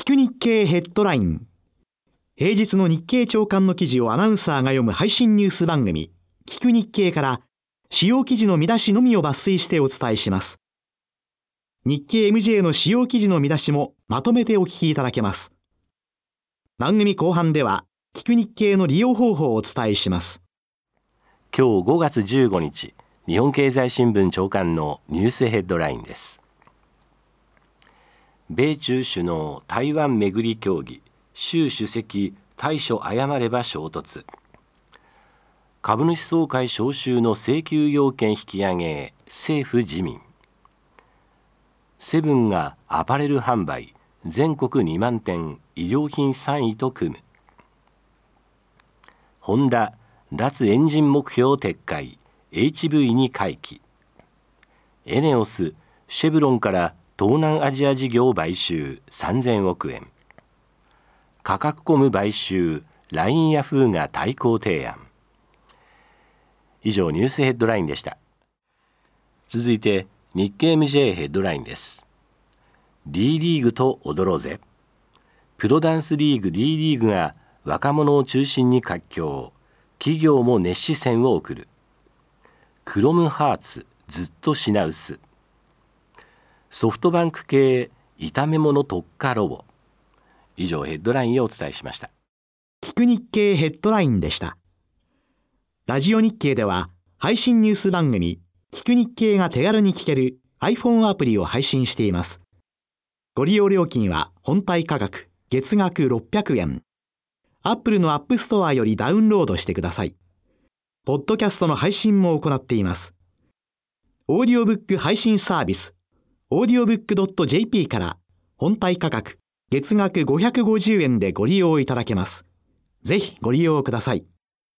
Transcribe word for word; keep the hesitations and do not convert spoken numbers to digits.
く日経ヘッドライン。平日の日経朝刊の記事をアナウンサーが読む配信ニュース番組、聞く日経から主要記事の見出しのみを抜粋してお伝えします。日経 エムジェー の主要記事の見出しもまとめてお聞きいただけます。番組後半では、聞く日経の利用方法をお伝えします。 今日ごがつじゅうごにち、日本経済新聞朝刊のニュースヘッドラインです。米中首脳台湾めぐり協議、習主席対処誤れば衝突。株主総会招集の請求要件引き上げ、政府自民。セブンがアパレル販売、全国にまんてん、衣料品さんいと組む。ホンダ、脱エンジン目標撤回、エイチブイ に回帰。エネオス、シェブロンから東南アジア事業買収さんぜんおくえん。価格コム買収、ライン ヤフーが対抗提案。以上ニュースヘッドラインでした。続いて日経 エムジェー ヘッドラインです。 D リーグと踊ろうぜ。プロダンスリーグ D リーグが若者を中心に活況、企業も熱視線を送る。クロムハーツずっと品薄。ソフトバンク系炒め物特化ロボ。以上ヘッドラインをお伝えしました。 聞く日経ヘッドラインでした。ラジオ日経では配信ニュース番組聞く日経が手軽に聞ける iPhone アプリを配信しています。ご利用料金は本体価格月額ろっぴゃくえん。Apple の App Store よりダウンロードしてください。ポッドキャストの配信も行っています。オーディオブック配信サービスオーディオブックドットジェーピー から本体価格月額ごひゃくごじゅうえんでご利用いただけます。ぜひご利用ください。